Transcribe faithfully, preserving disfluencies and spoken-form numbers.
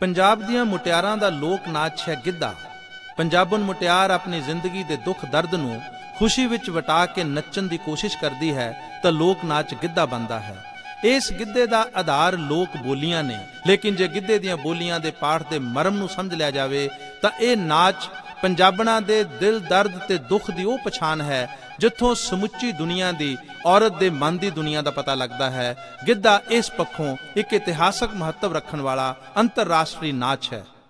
ਪੰਜਾਬ ਦੀਆਂ ਮੁਟਿਆਰਾਂ ਦਾ ਲੋਕ ਨਾਚ ਹੈ ਗਿੱਧਾ। ਪੰਜਾਬਣ ਮੁਟਿਆਰ ਆਪਣੀ ਜ਼ਿੰਦਗੀ ਦੇ ਦੁੱਖ ਦਰਦ ਨੂੰ ਖੁਸ਼ੀ ਵਿੱਚ ਵਟਾ ਕੇ ਨੱਚਣ ਦੀ ਕੋਸ਼ਿਸ਼ ਕਰਦੀ ਹੈ ਤਾਂ ਲੋਕ ਨਾਚ ਗਿੱਧਾ ਬਣਦਾ ਹੈ। ਇਸ ਗਿੱਧੇ ਦਾ ਆਧਾਰ ਲੋਕ ਬੋਲੀਆਂ ਨੇ, ਲੇਕਿਨ ਜੇ ਗਿੱਧੇ ਦੀਆਂ ਬੋਲੀਆਂ ਦੇ ਪਾਠ ਦੇ ਮਰਮ ਨੂੰ ਸਮਝ ਲਿਆ ਜਾਵੇ ਤਾਂ ਇਹ ਨਾਚ ਪੰਜਾਬਣਾਂ ਦੇ ਦਿਲ ਦਰਦ ਤੇ ਦੁੱਖ ਦੀ ਉਹ ਪਛਾਣ ਹੈ ਜਿੱਥੋਂ ਸਮੁੱਚੀ ਦੁਨੀਆ ਦੀ ਔਰਤ ਦੇ ਮਨ ਦੀ ਦੁਨੀਆ ਦਾ ਪਤਾ ਲੱਗਦਾ ਹੈ। ਗਿੱਧਾ ਇਸ ਪੱਖੋਂ ਇੱਕ ਇਤਿਹਾਸਕ ਮਹੱਤਵ ਰੱਖਣ ਵਾਲਾ ਅੰਤਰਰਾਸ਼ਟਰੀ ਨਾਚ ਹੈ।